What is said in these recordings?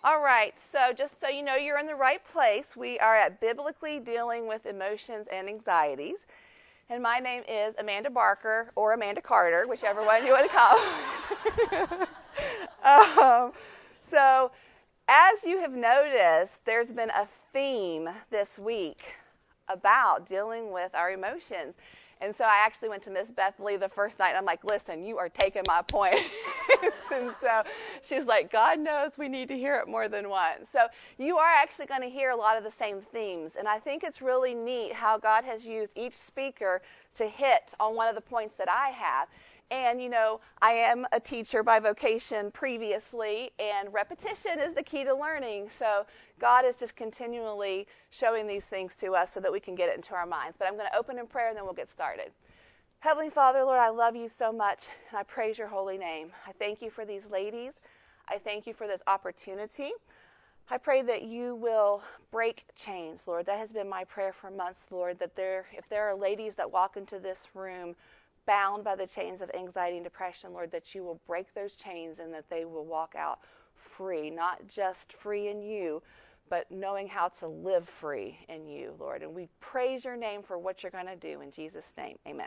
All right, so just so you know you're in the right place, we are at Biblically Dealing with Emotions and Anxieties. And my name is Amanda Barker, or Amanda Carter, whichever one you want to call. So, as you have noticed, there's been a theme this week about dealing with our emotions. And so I actually went to Miss Bethany the first night, and I'm like, listen, you are taking my point. And so she's like, God knows we need to hear it more than once. So you are actually going to hear a lot of the same themes. And I think it's really neat how God has used each speaker to hit on one of the points that I have. And, you know, I am a teacher by vocation previously, and repetition is the key to learning. So God is just continually showing these things to us so that we can get it into our minds. But I'm going to open in prayer, and then we'll get started. Heavenly Father, Lord, I love you so much, and I praise your holy name. I thank you for these ladies. I thank you for this opportunity. I pray that you will break chains, Lord. That has been my prayer for months, Lord, that if there are ladies that walk into this room bound by the chains of anxiety and depression, Lord, that you will break those chains and that they will walk out free, not just free in you, but knowing how to live free in you, Lord. And we praise your name for what you're going to do. In Jesus' name, amen.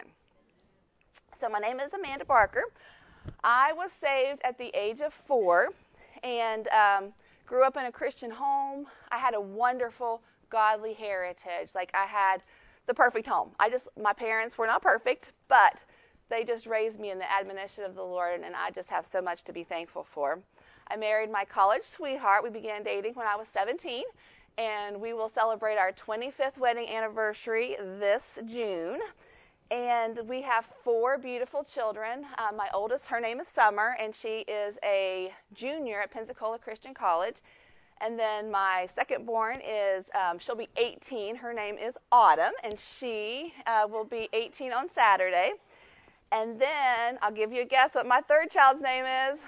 So my name is Amanda Barker. I was saved at the age of 4 and grew up in a Christian home. I had a wonderful, godly heritage. Like, I had the perfect home. My parents were not perfect, but they just raised me in the admonition of the Lord, and I just have so much to be thankful for. I married my college sweetheart. We began dating when I was 17, and we will celebrate our 25th wedding anniversary this June. And we have 4 beautiful children. My oldest, her name is Summer, and she is a junior at Pensacola Christian College. And then my second born is, she'll be 18. Her name is Autumn, and she will be 18 on Saturday. And then I'll give you a guess what my third child's name is.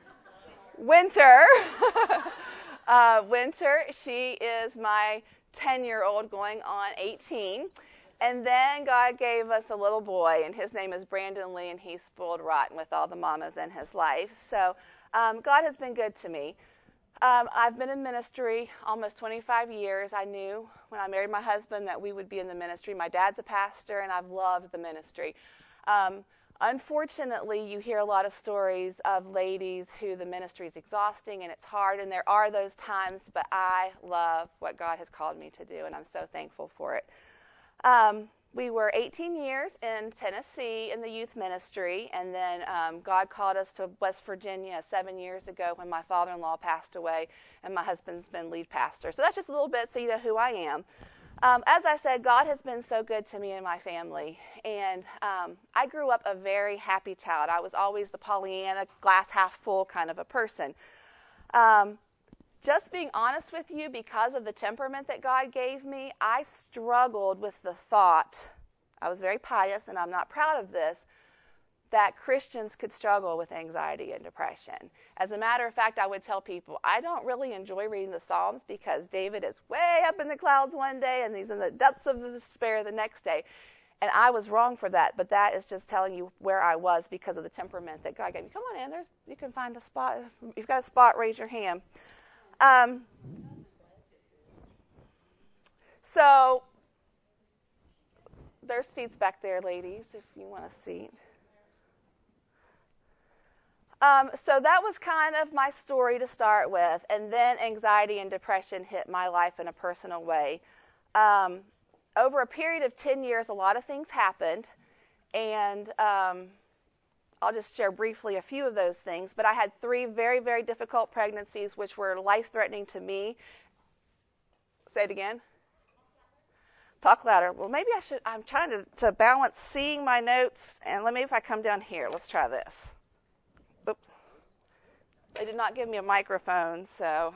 Winter. Winter, she is my 10-year-old going on 18. And then God gave us a little boy, and his name is Brandon Lee, and he's spoiled rotten with all the mamas in his life. So God has been good to me. I've been in ministry almost 25 years. I knew when I married my husband that we would be in the ministry. My dad's a pastor, and I've loved the ministry. Unfortunately, you hear a lot of stories of ladies who the ministry is exhausting and it's hard, and there are those times, but I love what God has called me to do, and I'm so thankful for it. We were 18 years in Tennessee in the youth ministry, and then God called us to West Virginia 7 years ago when my father-in-law passed away, and my husband's been lead pastor. So that's just a little bit so you know who I am. As I said, God has been so good to me and my family, and I grew up a very happy child. I was always the Pollyanna, glass half full kind of a person. Just being honest with you, because of the temperament that God gave me, I struggled with the thought, I was very pious and I'm not proud of this, that Christians could struggle with anxiety and depression. As a matter of fact, I would tell people, I don't really enjoy reading the Psalms because David is way up in the clouds one day and he's in the depths of the despair the next day. And I was wrong for that, but that is just telling you where I was because of the temperament that God gave me. Come on in, you can find a spot. If you've got a spot, raise your hand. So there's seats back there, ladies, if you want a seat. So that was kind of my story to start with, and then anxiety and depression hit my life in a personal way. Over a period of 10 years, a lot of things happened, and I'll just share briefly a few of those things, but I had 3 very, very difficult pregnancies, which were life-threatening to me. Say it again. Talk louder. Well, maybe I'm trying to balance seeing my notes, and maybe if I come down here, let's try this. Oops. They did not give me a microphone, so.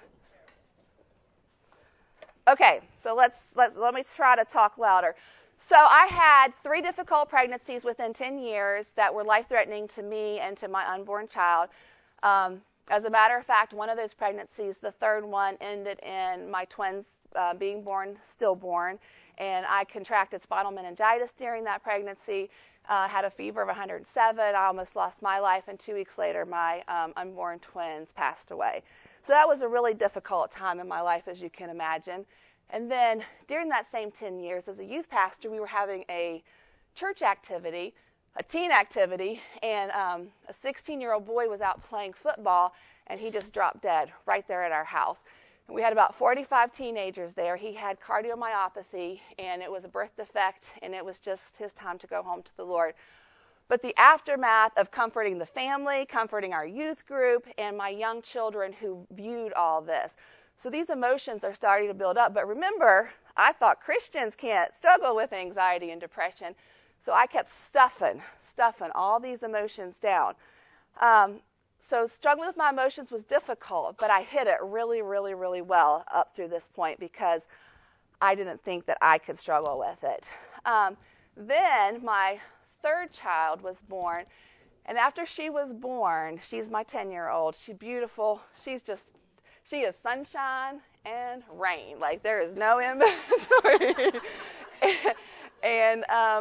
Okay, so let me try to talk louder. So I had 3 difficult pregnancies within 10 years that were life-threatening to me and to my unborn child. As a matter of fact, one of those pregnancies, the third one, ended in my twins being born, stillborn, and I contracted spinal meningitis during that pregnancy. Had a fever of 107. I almost lost my life, and 2 weeks later, my unborn twins passed away. So that was a really difficult time in my life, as you can imagine. And then during that same 10 years, as a youth pastor, we were having a church activity, a teen activity, and a 16-year-old boy was out playing football, and he just dropped dead right there at our house. And we had about 45 teenagers there. He had cardiomyopathy, and it was a birth defect, and it was just his time to go home to the Lord. But the aftermath of comforting the family, comforting our youth group, and my young children who viewed all this. So these emotions are starting to build up. But remember, I thought Christians can't struggle with anxiety and depression. So I kept stuffing all these emotions down. So struggling with my emotions was difficult, but I hid it really, really, really well up through this point because I didn't think that I could struggle with it. Then my third child was born, and after she was born, she's my 10-year-old. She's beautiful. She is sunshine and rain. Like, there is no in between. and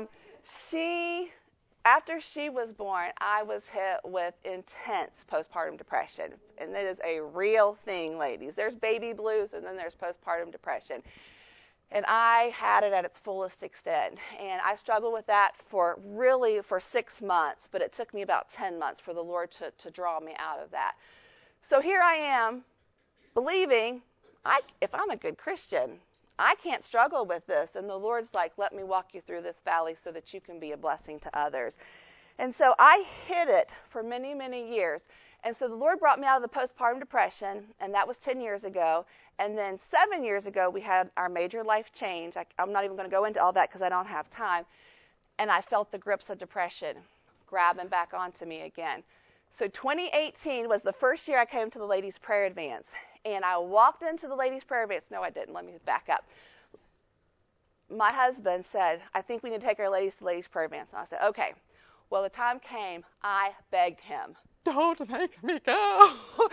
after she was born, I was hit with intense postpartum depression. And it is a real thing, ladies. There's baby blues, and then there's postpartum depression. And I had it at its fullest extent. And I struggled with that for 6 months, but it took me about 10 months for the Lord to draw me out of that. So here I am, believing, if I'm a good Christian, I can't struggle with this. And the Lord's like, let me walk you through this valley so that you can be a blessing to others. And so I hid it for many, many years. And so the Lord brought me out of the postpartum depression, and that was 10 years ago. And then 7 years ago, we had our major life change. I'm not even going to go into all that because I don't have time. And I felt the grips of depression grabbing back onto me again. So 2018 was the first year I came to the Ladies' Prayer Advance. And I walked into the Ladies' Prayer Advance. No, I didn't. Let me back up. My husband said, I think we need to take our ladies to Ladies' Prayer Advance. And I said, okay. Well, the time came, I begged him, don't make me go.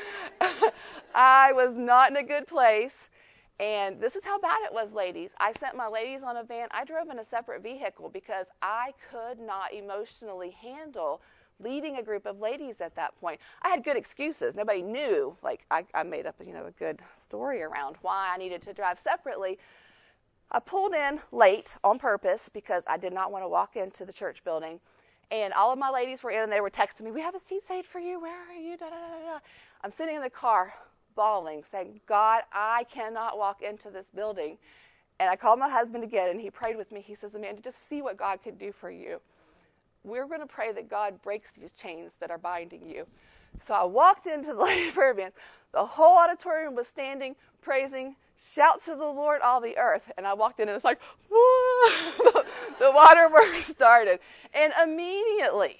I was not in a good place. And this is how bad it was, ladies. I sent my ladies on a van. I drove in a separate vehicle because I could not emotionally handle leading a group of ladies at that point. I had good excuses. Nobody knew. Like, I made up, a good story around why I needed to drive separately. I pulled in late on purpose because I did not want to walk into the church building. And all of my ladies were in, and they were texting me, we have a seat saved for you. Where are you? Da, da, da, da. I'm sitting in the car bawling, saying, God, I cannot walk into this building. And I called my husband again, and he prayed with me. He says, Amanda, just see what God can do for you. We're going to pray that God breaks these chains that are binding you. So I walked into the Ladies' Prayer Advance. The whole auditorium was standing, praising, shout to the Lord, all the earth. And I walked in, and it's like, whoa, the waterworks started. And immediately,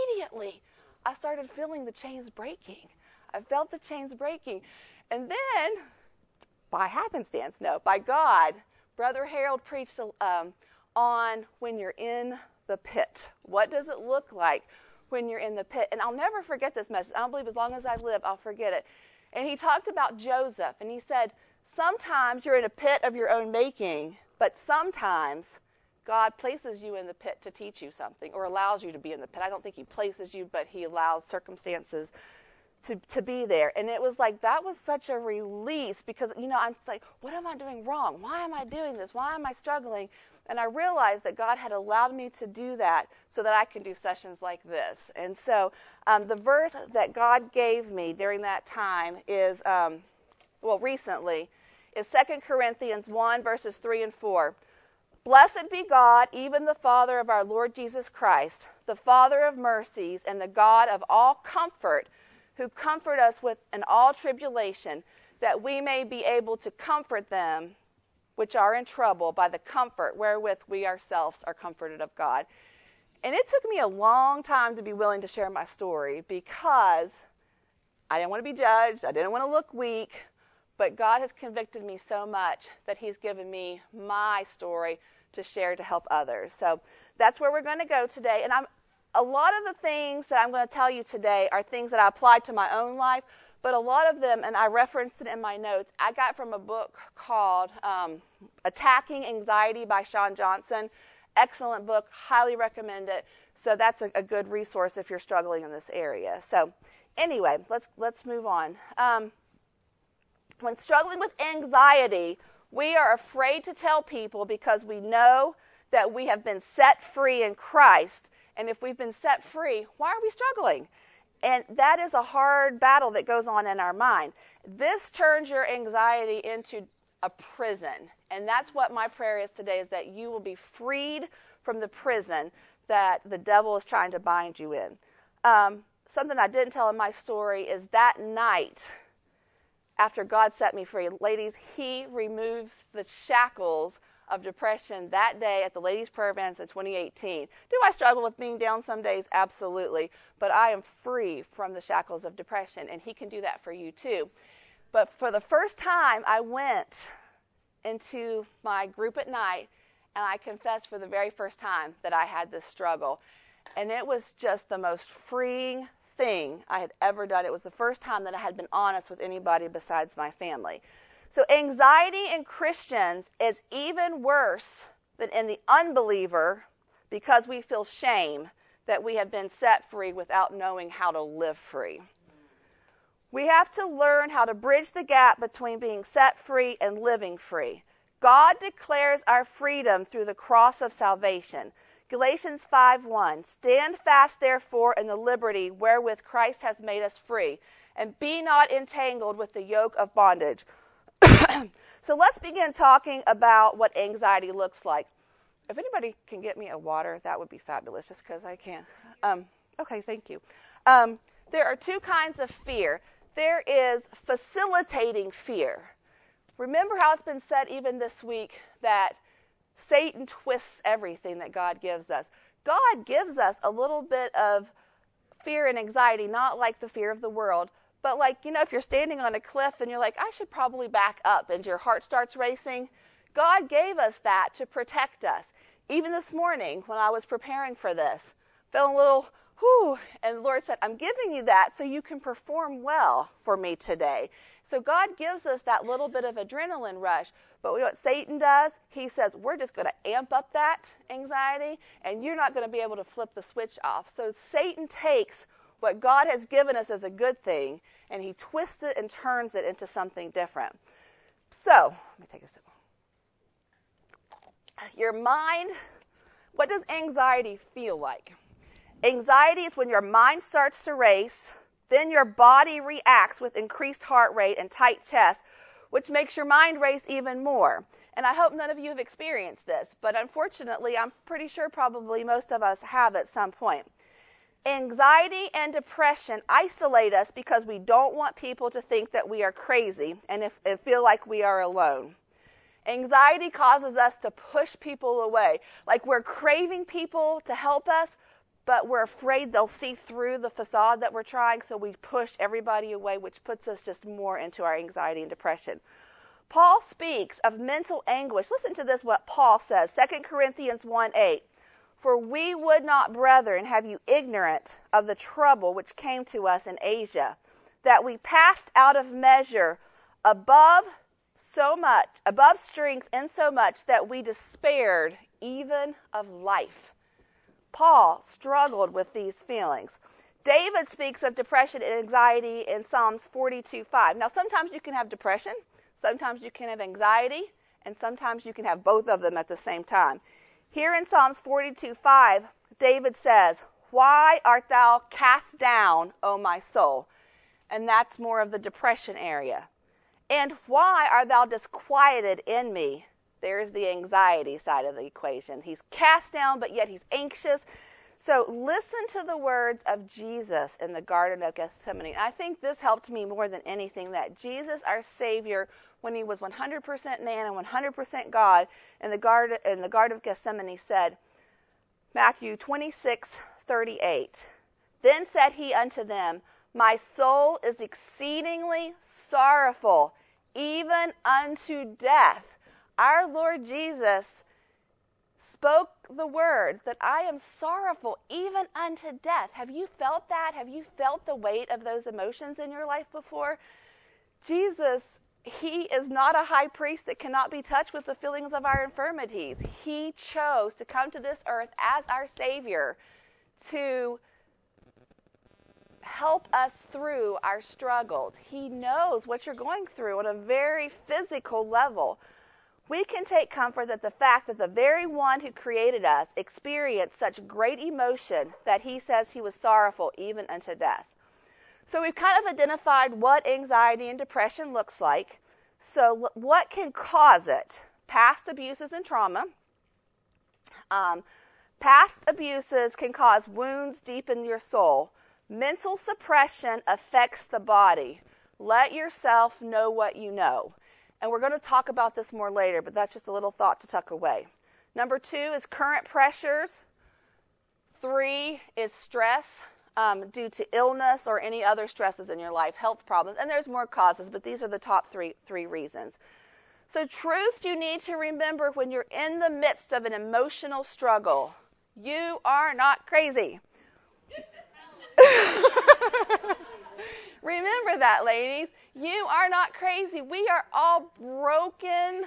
I started feeling the chains breaking. I felt the chains breaking. And then, by happenstance, by God, Brother Harold preached on when you're in the pit. What does it look like when you're in the pit? And I'll never forget this message. I don't believe as long as I live, I'll forget it. And he talked about Joseph, and he said, sometimes you're in a pit of your own making, but sometimes God places you in the pit to teach you something or allows you to be in the pit. I don't think he places you, but he allows circumstances to be there. And it was like, that was such a release because, I'm like, what am I doing wrong? Why am I doing this? Why am I struggling? And I realized that God had allowed me to do that so that I can do sessions like this. And so the verse that God gave me during that time is, recently, is 2 Corinthians 1, verses 3 and 4. Blessed be God, even the Father of our Lord Jesus Christ, the Father of mercies and the God of all comfort, who comfort us in all tribulation, that we may be able to comfort them which are in trouble by the comfort wherewith we ourselves are comforted of God. And it took me a long time to be willing to share my story because I didn't want to be judged. I didn't want to look weak. But God has convicted me so much that he's given me my story to share to help others. So that's where we're going to go today. And a lot of the things that I'm going to tell you today are things that I applied to my own life. But a lot of them, and I referenced it in my notes, I got from a book called Attacking Anxiety by Shawn Johnson. Excellent book. Highly recommend it. So that's a good resource if you're struggling in this area. So anyway, let's move on. When struggling with anxiety, we are afraid to tell people because we know that we have been set free in Christ. And if we've been set free, why are we struggling? And that is a hard battle that goes on in our mind. This turns your anxiety into a prison. And that's what my prayer is today, is that you will be freed from the prison that the devil is trying to bind you in. Something I didn't tell in my story is that night, after God set me free, ladies, he removed the shackles of depression that day at the ladies' prayer events in 2018. Do I struggle with being down some days? Absolutely. But I am free from the shackles of depression, and he can do that for you too. But for the first time, I went into my group at night, and I confessed for the very first time that I had this struggle. And it was just the most freeing thing I had ever done. It was the first time that I had been honest with anybody besides my family. So anxiety in Christians is even worse than in the unbeliever because we feel shame that we have been set free without knowing how to live free. We have to learn how to bridge the gap between being set free and living free. God declares our freedom through the cross of salvation. Galatians 5:1, stand fast therefore in the liberty wherewith Christ hath made us free, and be not entangled with the yoke of bondage. So let's begin talking about what anxiety looks like. If anybody can get me a water, that would be fabulous, just because I can't. Okay, thank you. There are two kinds of fear. There is facilitating fear. Remember how it's been said even this week that Satan twists everything that God gives us. God gives us a little bit of fear and anxiety, not like the fear of the world, but like, if you're standing on a cliff and you're like, I should probably back up, and your heart starts racing. God gave us that to protect us. Even this morning when I was preparing for this, felt a little, whew, and the Lord said, I'm giving you that so you can perform well for me today. So God gives us that little bit of adrenaline rush. But what Satan does, he says, we're just going to amp up that anxiety, and you're not going to be able to flip the switch off. So Satan takes what God has given us as a good thing, and he twists it and turns it into something different. So, let me take a sip. Your mind, what does anxiety feel like? Anxiety is when your mind starts to race, then your body reacts with increased heart rate and tight chest, which makes your mind race even more. And I hope none of you have experienced this, but unfortunately, I'm pretty sure probably most of us have at some point. Anxiety and depression isolate us because we don't want people to think that we are crazy and feel like we are alone. Anxiety causes us to push people away. Like we're craving people to help us, but we're afraid they'll see through the facade that we're trying, so we push everybody away, which puts us just more into our anxiety and depression. Paul speaks of mental anguish. Listen to this, what Paul says, 2 Corinthians 1:8. For we would not, brethren, have you ignorant of the trouble which came to us in Asia, that we passed out of measure above strength insomuch that we despaired even of life. Paul struggled with these feelings. David speaks of depression and anxiety in Psalms 42:5. Now, sometimes you can have depression, sometimes you can have anxiety, and sometimes you can have both of them at the same time. Here in Psalms 42:5, David says, why art thou cast down, O my soul? And that's more of the depression area. And why art thou disquieted in me? There's the anxiety side of the equation. He's cast down, but yet he's anxious. So listen to the words of Jesus in the Garden of Gethsemane. I think this helped me more than anything, that Jesus, our Savior, when he was 100% man and 100% God, in the Garden of Gethsemane said, Matthew 26:38, then said he unto them, my soul is exceedingly sorrowful, even unto death. Our Lord Jesus spoke the words that I am sorrowful even unto death. Have you felt that? Have you felt the weight of those emotions in your life before? Jesus, he is not a high priest that cannot be touched with the feelings of our infirmities. He chose to come to this earth as our Savior to help us through our struggles. He knows what you're going through on a very physical level. We can take comfort that the fact that the very one who created us experienced such great emotion that he says he was sorrowful even unto death. So we've kind of identified what anxiety and depression looks like. So what can cause it? Past abuses and trauma. Past abuses can cause wounds deep in your soul. Mental suppression affects the body. Let yourself know what you know. And we're going to talk about this more later, but that's just a little thought to tuck away. Number 2 is current pressures. 3 is stress due to illness or any other stresses in your life, health problems. And there's more causes, but these are the top three reasons. So truth you need to remember when you're in the midst of an emotional struggle. You are not crazy. Remember that, ladies. You are not crazy. We are all broken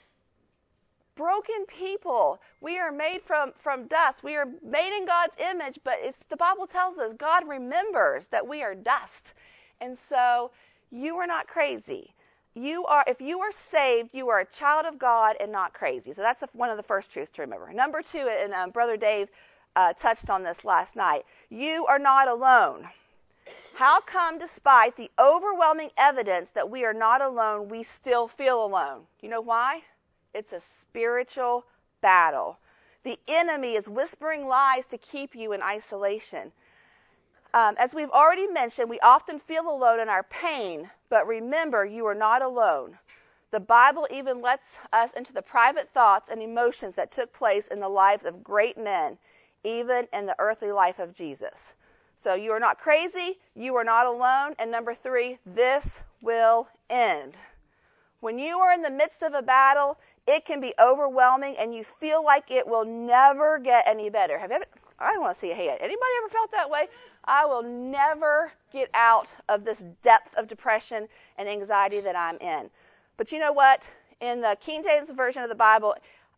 people. We are made from dust. We are made in God's image, but the Bible tells us God remembers that we are dust. And so you are not crazy. If you are saved, you are a child of God and not crazy. So that's one of the first truths to remember. Number 2, and Brother Dave touched on this last night, you are not alone. How come, despite the overwhelming evidence that we are not alone, we still feel alone? You know why? It's a spiritual battle. The enemy is whispering lies to keep you in isolation. As we've already mentioned, we often feel alone in our pain, but remember, you are not alone. The Bible even lets us into the private thoughts and emotions that took place in the lives of great men, even in the earthly life of Jesus. So you are not crazy, you are not alone, and number 3, this will end. When you are in the midst of a battle, it can be overwhelming and you feel like it will never get any better. I don't want to see a hand. Anybody ever felt that way? I will never get out of this depth of depression and anxiety that I'm in. But you know what? In the King James Version of the Bible,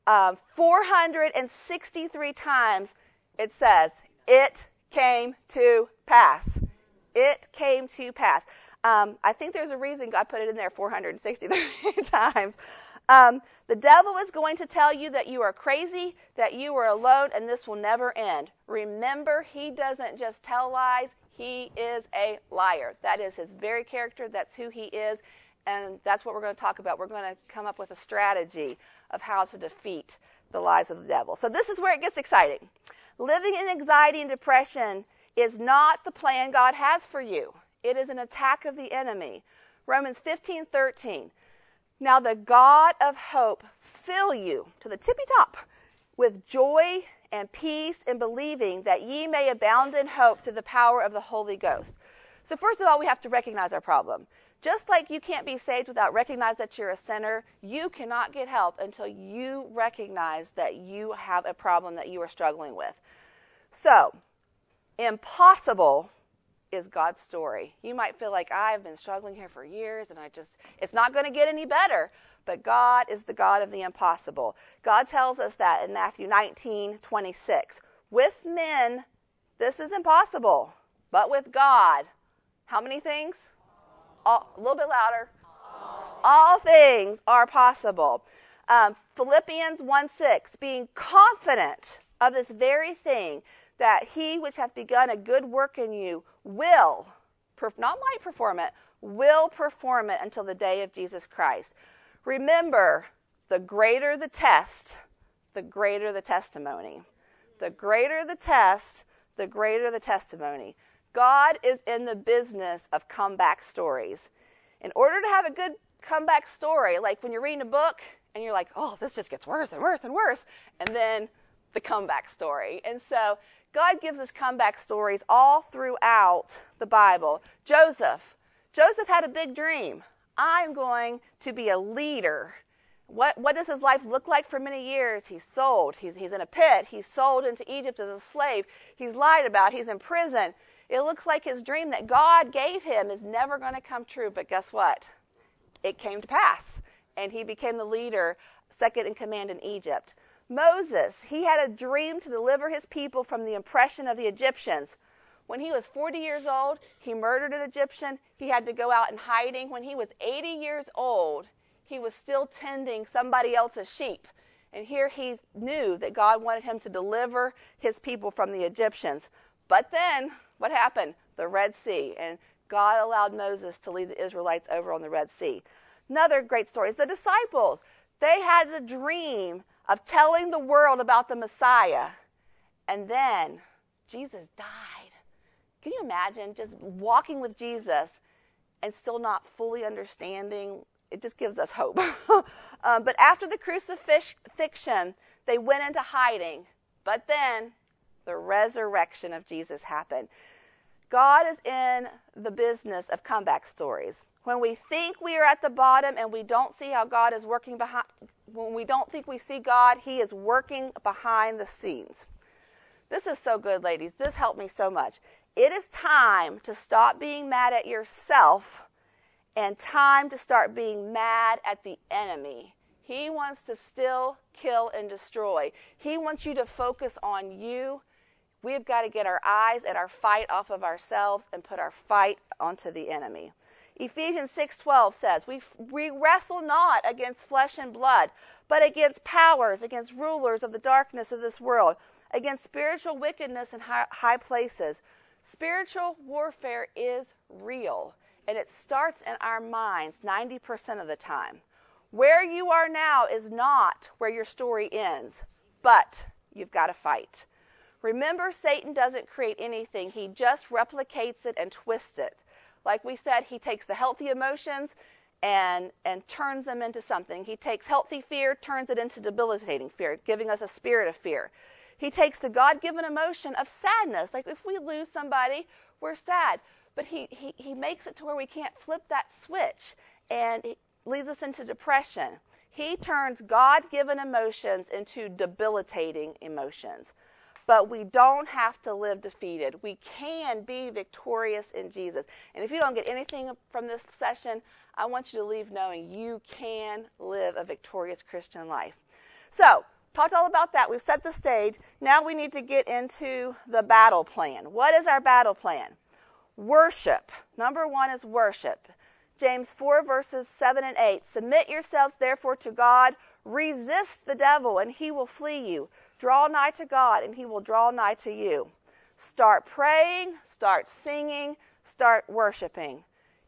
463 times it says, it came to pass. It came to pass. I think there's a reason God put it in there 463 times. The devil is going to tell you that you are crazy, that you are alone, and this will never end. Remember, he doesn't just tell lies. He is a liar. That is his very character. That's who he is, and that's what we're going to talk about. We're going to come up with a strategy of how to defeat the lies of the devil. So this is where it gets exciting. Living in anxiety and depression is not the plan God has for you. It is an attack of the enemy. Romans 15:13. Now the God of hope fill you to the tippy top with joy and peace in believing that ye may abound in hope through the power of the Holy Ghost. So first of all, we have to recognize our problem. Just like you can't be saved without recognizing that you're a sinner, you cannot get help until you recognize that you have a problem that you are struggling with. So, impossible is God's story. You might feel like I've been struggling here for years and it's not going to get any better. But God is the God of the impossible. God tells us that in Matthew 19:26. With men, this is impossible. But with God, how many things? A little bit louder. All things are possible. Philippians 1:6, being confident of this very thing, that he which hath begun a good work in you will, not might perform it, will perform it until the day of Jesus Christ. Remember, the greater the test, the greater the testimony. The greater the test, the greater the testimony. God is in the business of comeback stories. In order to have a good comeback story, like when you're reading a book and you're like, oh, this just gets worse and worse and worse, and then the comeback story. And so God gives us comeback stories all throughout the Bible. Joseph had a big dream. I'm going to be a leader. What does his life look like for many years? He's sold. He's in a pit. He's sold into Egypt as a slave. He's lied about. He's in prison. It looks like his dream that God gave him is never going to come true. But guess what? It came to pass. And he became the leader, second in command in Egypt. Moses, he had a dream to deliver his people from the oppression of the Egyptians. When he was 40 years old, he murdered an Egyptian. He had to go out in hiding. When he was 80 years old, he was still tending somebody else's sheep. And here he knew that God wanted him to deliver his people from the Egyptians. But then, what happened? The Red Sea. And God allowed Moses to lead the Israelites over on the Red Sea. Another great story is the disciples. They had the dream of telling the world about the Messiah. And then Jesus died. Can you imagine just walking with Jesus and still not fully understanding? It just gives us hope. But after the crucifixion, they went into hiding. But then the resurrection of Jesus happened. God is in the business of comeback stories. When we think we are at the bottom and we don't see how God is working behind, when we don't think we see God, He is working behind the scenes. This is so good, ladies. This helped me so much. It is time to stop being mad at yourself and time to start being mad at the enemy. He wants to still kill and destroy. He wants you to focus on you. We've got to get our eyes and our fight off of ourselves and put our fight onto the enemy. Ephesians 6:12 says, we wrestle not against flesh and blood, but against powers, against rulers of the darkness of this world, against spiritual wickedness in high places. Spiritual warfare is real, and it starts in our minds 90% of the time. Where you are now is not where your story ends, but you've got to fight. Remember, Satan doesn't create anything. He just replicates it and twists it. Like we said, he takes the healthy emotions and turns them into something. He takes healthy fear, turns it into debilitating fear, giving us a spirit of fear. He takes the God-given emotion of sadness. Like if we lose somebody, we're sad. But he makes it to where we can't flip that switch, and it leads us into depression. He turns God-given emotions into debilitating emotions. But we don't have to live defeated. We can be victorious in Jesus. And if you don't get anything from this session, I want you to leave knowing you can live a victorious Christian life. So, talked all about that. We've set the stage. Now we need to get into the battle plan. What is our battle plan? Worship. Number one is worship. James 4 verses 7 and 8. Submit yourselves therefore to God. Resist the devil and he will flee you. Draw nigh to God and he will draw nigh to you. Start praying, start singing, start worshiping.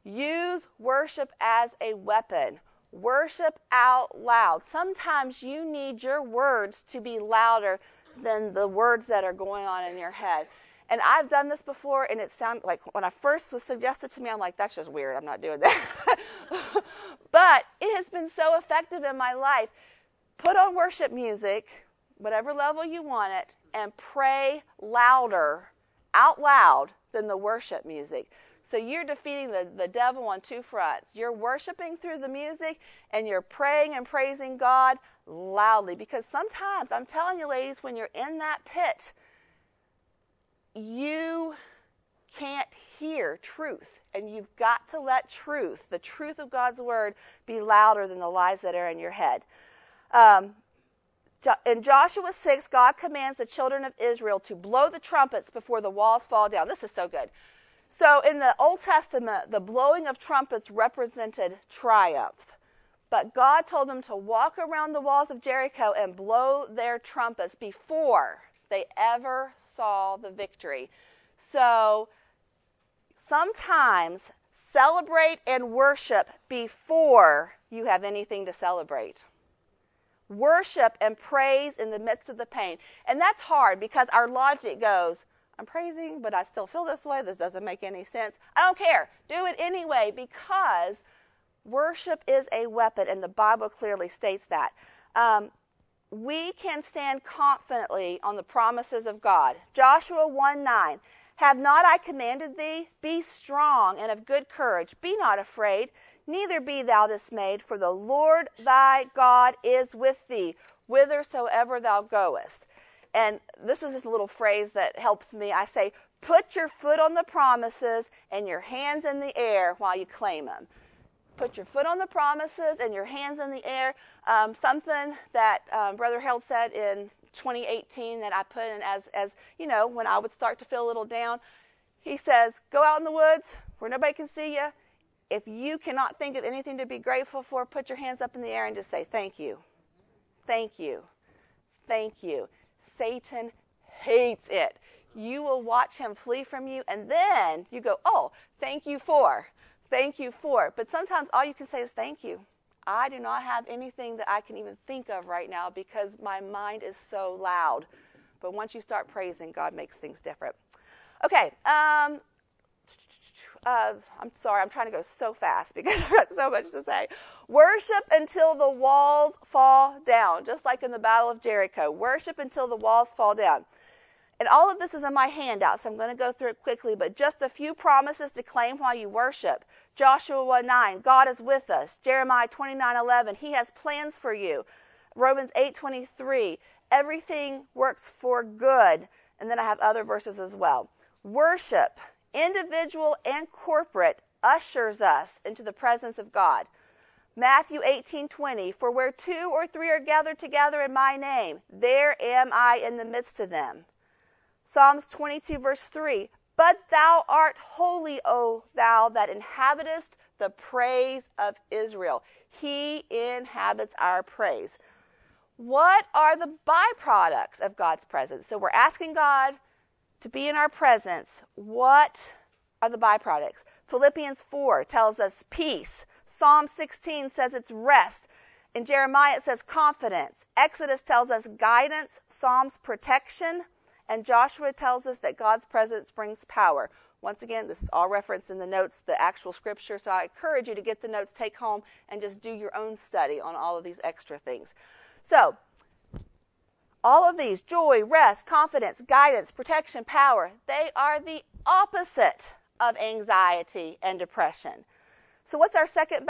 Use worship as a weapon. Worship out loud. Sometimes you need your words to be louder than the words that are going on in your head. And I've done this before, and it sounded like when I first was suggested to me, I'm like, that's just weird. I'm not doing that. But it has been so effective in my life. Put on worship music, whatever level you want it, and pray louder, out loud, than the worship music. So you're defeating the devil on two fronts. You're worshiping through the music, and you're praying and praising God loudly. Because sometimes, I'm telling you ladies, when you're in that pit, you can't hear truth. And you've got to let truth, the truth of God's word, be louder than the lies that are in your head. In Joshua 6, God commands the children of Israel to blow the trumpets before the walls fall down. This is so good. So in the Old Testament, the blowing of trumpets represented triumph. But God told them to walk around the walls of Jericho and blow their trumpets before they ever saw the victory. So sometimes celebrate and worship before you have anything to celebrate. Worship and praise in the midst of the pain. And that's hard because our logic goes, I'm praising, but I still feel this way. This doesn't make any sense. I don't care. Do it anyway, because worship is a weapon, and the Bible clearly states that. We can stand confidently on the promises of God. Joshua 1:9. Have not I commanded thee? Be strong and of good courage. Be not afraid, neither be thou dismayed, for the Lord thy God is with thee, whithersoever thou goest. And this is just a little phrase that helps me. I say, put your foot on the promises and your hands in the air while you claim them. put your foot on the promises and your hands in the air. Something that Brother Harold said in 2018 that I put in as you know, when I would start to feel a little down. He says, go out in the woods where nobody can see you. If you cannot think of anything to be grateful for, put your hands up in the air and just say, thank you. Thank you. Thank you. Satan hates it. You will watch him flee from you, and then you go, oh, thank you for. Thank you for. But sometimes all you can say is thank you. I do not have anything that I can even think of right now because my mind is so loud. But once you start praising, God makes things different. Okay, I'm sorry, I'm trying to go so fast because I've got so much to say. Worship until the walls fall down, just like in the Battle of Jericho. Worship until the walls fall down. And all of this is in my handout, so I'm going to go through it quickly, but just a few promises to claim while you worship. Joshua 1:9, God is with us. Jeremiah 29:11, He has plans for you. Romans 8:23, everything works for good. And then I have other verses as well. Worship, individual and corporate, ushers us into the presence of God. Matthew 18:20, for where 2 or 3 are gathered together in my name, there am I in the midst of them. Psalms 22 verse 3, but thou art holy, O thou that inhabitest the praise of Israel. He inhabits our praise. What are the byproducts of God's presence? So we're asking God to be in our presence. What are the byproducts? Philippians 4 tells us peace. Psalm 16 says it's rest. In Jeremiah it says confidence. Exodus tells us guidance. Psalms protection. And Joshua tells us that God's presence brings power. Once again, this is all referenced in the notes, the actual scripture. So I encourage you to get the notes, take home, and just do your own study on all of these extra things. So, all of these, joy, rest, confidence, guidance, protection, power, they are the opposite of anxiety and depression. So what's our second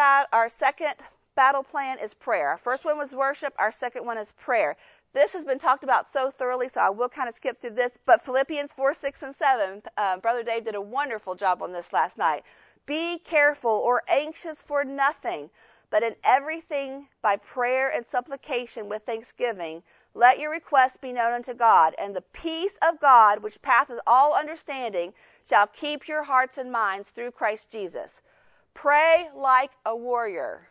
battle plan is prayer. Our first one was worship. Our second one is prayer. This has been talked about so thoroughly, so I will kind of skip through this. But Philippians 4, 6, and 7, Brother Dave did a wonderful job on this last night. Be careful or anxious for nothing, but in everything by prayer and supplication with thanksgiving, let your requests be known unto God, and the peace of God, which passeth all understanding, shall keep your hearts and minds through Christ Jesus. Pray like a warrior.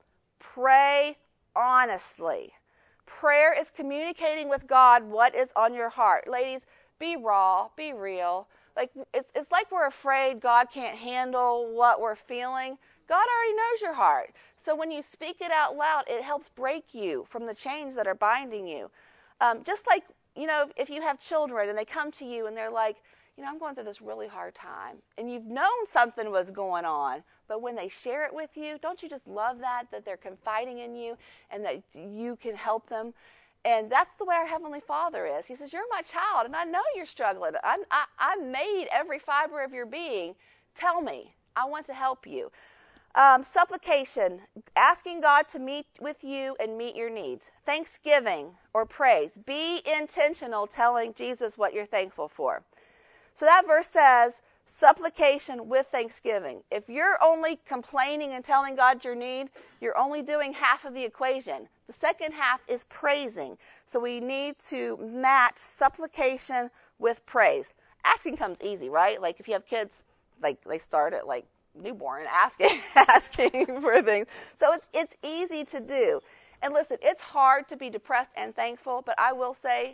Pray honestly. Prayer is communicating with God what is on your heart. Ladies, be raw, be real. It's like we're afraid God can't handle what we're feeling. God already knows your heart. So when you speak it out loud, it helps break you from the chains that are binding you. Just like, if you have children and they come to you and they're like, I'm going through this really hard time. And you've known something was going on, but when they share it with you, don't you just love that they're confiding in you and that you can help them? And that's the way our Heavenly Father is. He says, you're my child, and I know you're struggling. I made every fiber of your being. Tell me. I want to help you. Supplication, asking God to meet with you and meet your needs. Thanksgiving or praise. Be intentional telling Jesus what you're thankful for. So that verse says, supplication with thanksgiving. If you're only complaining and telling God your need, you're only doing half of the equation. The second half is praising. So we need to match supplication with praise. Asking comes easy, right? Like if you have kids, they start at newborn asking for things. So it's easy to do. And listen, it's hard to be depressed and thankful, but I will say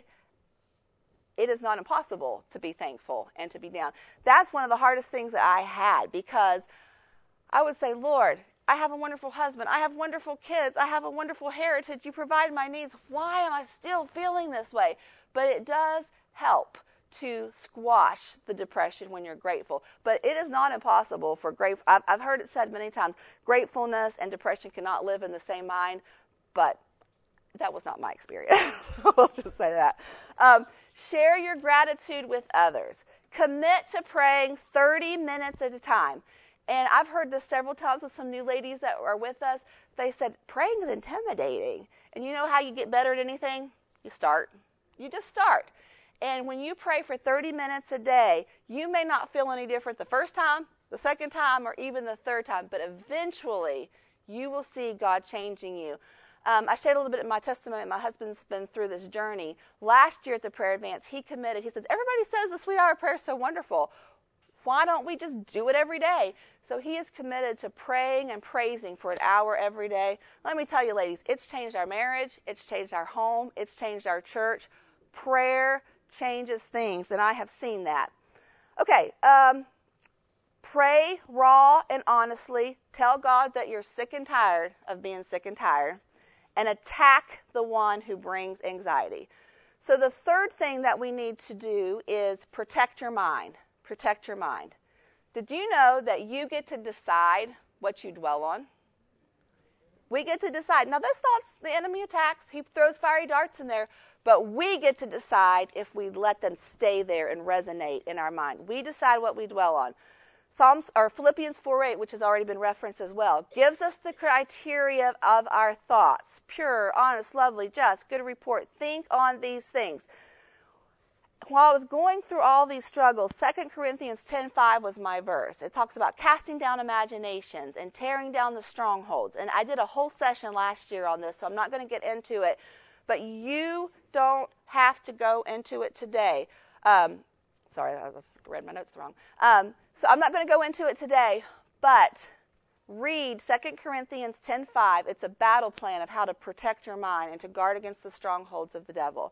it is not impossible to be thankful and to be down. That's one of the hardest things that I had, because I would say, Lord, I have a wonderful husband. I have wonderful kids. I have a wonderful heritage. You provide my needs. Why am I still feeling this way? But it does help to squash the depression when you're grateful. But it is not impossible for I've heard it said many times, gratefulness and depression cannot live in the same mind, but that was not my experience. We'll just say that. Share your gratitude with others. Commit to praying 30 minutes at a time. And I've heard this several times with some new ladies that are with us. They said, praying is intimidating. And you know how you get better at anything? You start. You just start. And when you pray for 30 minutes a day, you may not feel any different the first time, the second time, or even the third time, but eventually you will see God changing you. I shared a little bit in my testimony. My husband's been through this journey. Last year at the prayer advance, he committed. He said, everybody says the sweet hour of prayer is so wonderful. Why don't we just do it every day? So he is committed to praying and praising for an hour every day. Let me tell you, ladies, it's changed our marriage. It's changed our home. It's changed our church. Prayer changes things, and I have seen that. Okay, pray raw and honestly. Tell God that you're sick and tired of being sick and tired, and attack the one who brings anxiety. So the third thing that we need to do is protect your mind. Protect your mind. Did you know that you get to decide what you dwell on? We get to decide. Now, those thoughts, the enemy attacks. He throws fiery darts in there. But we get to decide if we let them stay there and resonate in our mind. We decide what we dwell on. Philippians 4:8, which has already been referenced as well, gives us the criteria of our thoughts. Pure, honest, lovely, just, good report. Think on these things. While I was going through all these struggles, 2 Corinthians 10:5 was my verse. It talks about casting down imaginations and tearing down the strongholds. And I did a whole session last year on this, so I'm not going to get into it. But you don't have to go into it today. Sorry, I read my notes wrong. So I'm not going to go into it today, but read 2 Corinthians 10:5. It's a battle plan of how to protect your mind and to guard against the strongholds of the devil.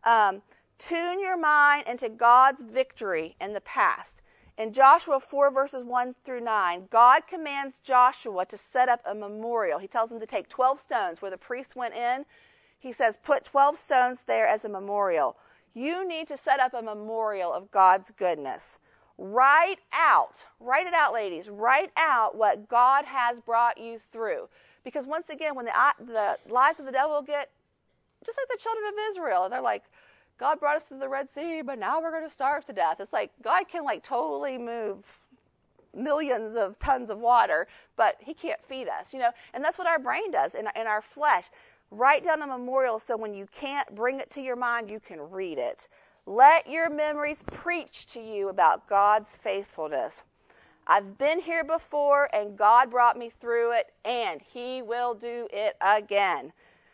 Tune your mind into God's victory in the past. In Joshua 4, verses 1 through 9, God commands Joshua to set up a memorial. He tells him to take 12 stones where the priest went in. He says, put 12 stones there as a memorial. You need to set up a memorial of God's goodness. Write it out, ladies. Write out what God has brought you through. Because once again, when the lies of the devil get, just like the children of Israel, they're like, God brought us to the Red Sea, but now we're going to starve to death. It's like God can totally move millions of tons of water, but he can't feed us, And that's what our brain does in our flesh. Write down a memorial so when you can't bring it to your mind, you can read it. Let your memories preach to you about God's faithfulness. I've been here before, and God brought me through it, and he will do it again.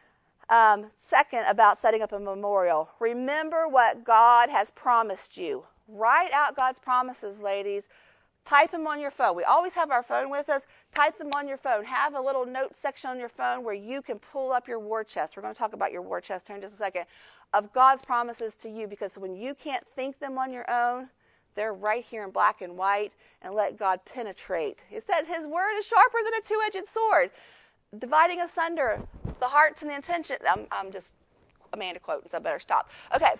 Second, about setting up a memorial. Remember what God has promised you. Write out God's promises, ladies. Type them on your phone. We always have our phone with us. Type them on your phone. Have a little note section on your phone where you can pull up your war chest. We're going to talk about your war chest here in just a second, of God's promises to you, because when you can't think them on your own, they're right here in black and white, and let God penetrate. It said his word is sharper than a two-edged sword, dividing asunder the hearts and the intentions. I'm just Amanda quoting, so I better stop. Okay,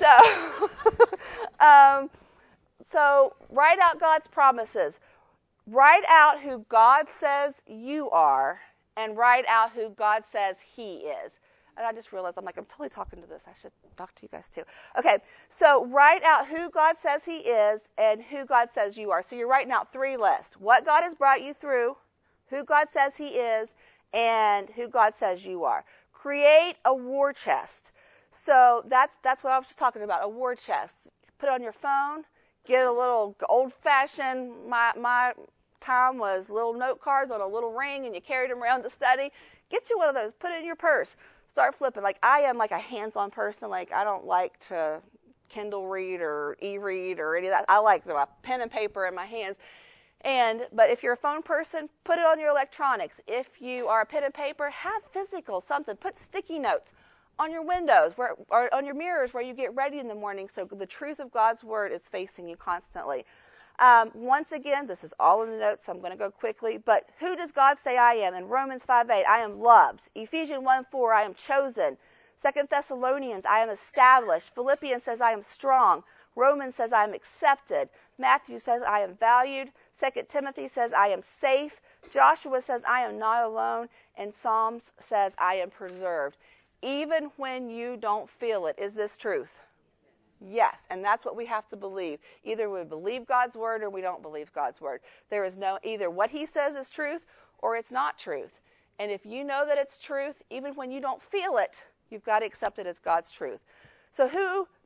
so write out God's promises. Write out who God says you are, and write out who God says he is. And I just realized, I'm totally talking to this. I should talk to you guys too. Okay, so write out who God says he is and who God says you are. So you're writing out 3 lists. What God has brought you through, who God says he is, and who God says you are. Create a war chest. So that's what I was just talking about, a war chest. Put it on your phone. Get a little old-fashioned, my time was little note cards on a little ring, and you carried them around to study. Get you one of those. Put it in your purse. Start flipping. I am a hands-on person. I don't like to Kindle read or e-read or any of that. I like a pen and paper in my hands. But if you're a phone person, put it on your electronics. If you are a pen and paper, have physical something. Put sticky notes on your windows or on your mirrors where you get ready in the morning, so the truth of God's word is facing you constantly. Once again, this is all in the notes, so I'm going to go quickly. But who does God say I am? In Romans 5:8, I am loved. Ephesians 1:4, I am chosen. 2 Thessalonians, I am established. Philippians says I am strong. Romans says I am accepted. Matthew says I am valued. 2 Timothy says I am safe. Joshua says I am not alone. And Psalms says I am preserved. Even when you don't feel it. Is this truth? Yes, and that's what we have to believe. Either we believe God's word or we don't believe God's word. There is no, either what he says is truth or it's not truth. And if you know that it's truth, even when you don't feel it, you've got to accept it as God's truth. So who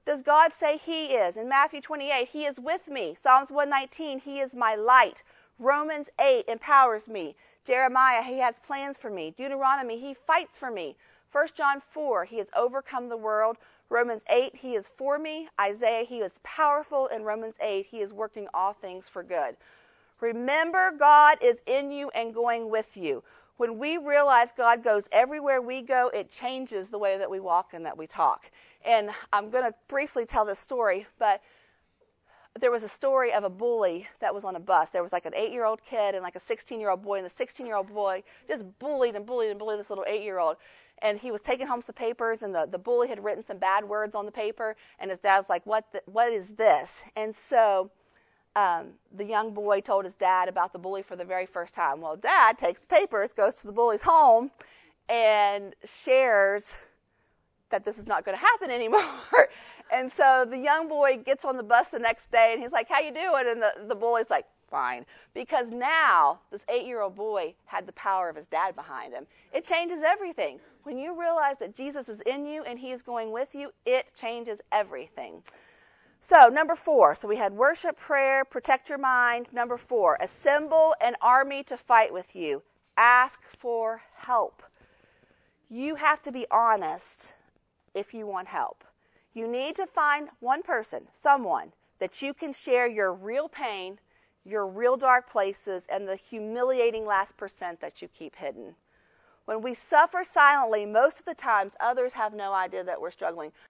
does God say he is? In Matthew 28, he is with me. Psalms 119, he is my light. Romans 8 empowers me. Jeremiah, he has plans for me. Deuteronomy, he fights for me. 1 John 4, he has overcome the world. Romans 8, he is for me. Isaiah, he is powerful. In Romans 8, he is working all things for good. Remember, God is in you and going with you. When we realize God goes everywhere we go, it changes the way that we walk and that we talk. And I'm going to briefly tell this story, but there was a story of a bully that was on a bus. There was like an 8-year-old kid and like a 16-year-old boy, and the 16-year-old boy just bullied this little 8-year-old. And he was taking home some papers, and the bully had written some bad words on the paper, and his dad was like, what is this? And so the young boy told his dad about the bully for the very first time. Well, Dad takes the papers, goes to the bully's home, and shares that this is not going to happen anymore. And so the young boy gets on the bus the next day, and he's like, how you doing? And the bully's like, fine. Because now this 8-year-old boy had the power of his dad behind him. It changes everything. When you realize that Jesus is in you and he is going with you, it changes everything. So, number 4. So we had worship, prayer, protect your mind. Number 4, assemble an army to fight with you. Ask for help. You have to be honest if you want help. You need to find one person, someone, that you can share your real pain, your real dark places, and the humiliating last % that you keep hidden. When we suffer silently, most of the times others have no idea that we're struggling.